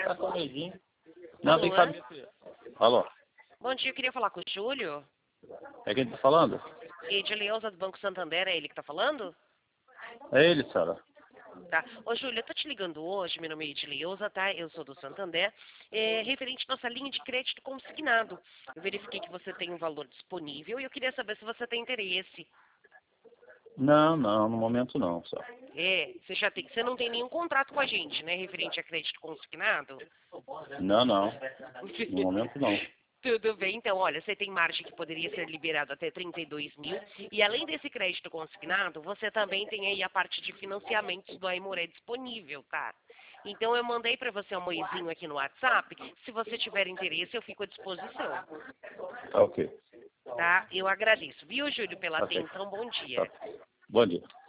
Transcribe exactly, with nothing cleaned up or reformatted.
Tá com medinho. Não, tem que Alô? saber. Alô? Bom dia, eu queria falar com o Júlio. É quem tá falando? Edileuza do Banco Santander, é ele que tá falando? É ele, Sara. Tá. Ô, Júlio, eu tô te ligando hoje, meu nome é Edileuza, tá? Eu sou do Santander, é, referente à nossa linha de crédito consignado. Eu verifiquei que você tem um valor disponível e eu queria saber se você tem interesse. Não, não, no momento não, só. É, você já tem, você não tem nenhum contrato com a gente, né, referente a crédito consignado? Não, não. No momento não. Tudo bem, então, olha, você tem margem que poderia ser liberado até trinta e dois mil, e além desse crédito consignado, você também tem aí a parte de financiamentos do Aimoré disponível, tá? Então eu mandei para você um moizinho aqui no WhatsApp, se você tiver interesse eu fico à disposição, Tá ok. tá? Eu agradeço, viu, Júlio, pela Ok. atenção, bom Tá. dia. Bom dia.